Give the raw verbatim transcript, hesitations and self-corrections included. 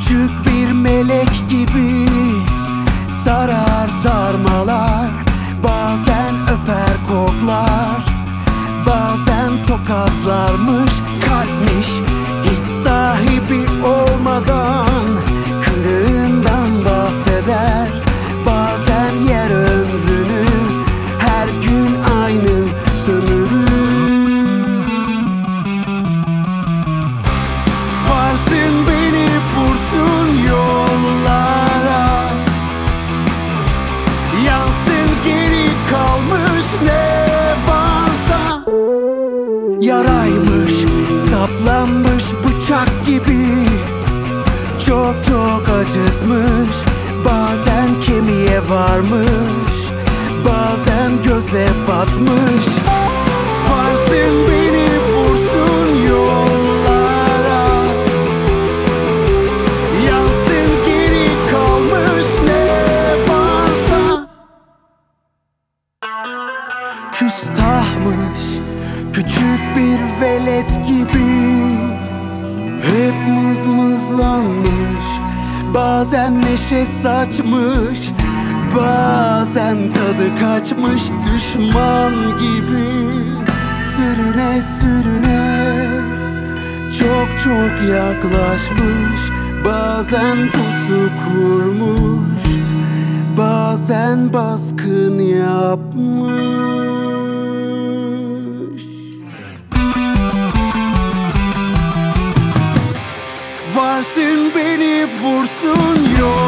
Küçük bir melek gibi sarar sarmalar. Bazen öper koklar, bazen tokatlarmış. Kalpmiş hiç sahibi olmadan, kırığından bahseder. Bazen yer ömrünü, her gün aynı sömürü. Varsın beni vursun yollara, yansın geri kalmış ne varsa. Yaraymış, saplanmış bıçak gibi, çok çok acıtmış. Bazen kemiğe varmış, bazen göze batmış. Varsın beni vursun yollara, yansın geri kalmış ne varsa. Küstahmış, küçük bir velet gibi, hep mızmızlanmış. Bazen neşe saçmış, bazen tadı kaçmış. Düşman gibi sürüne sürüne, çok çok yaklaşmış. Bazen pusu kurmuş, bazen baskın yapmış. Varsın beni vursun yok.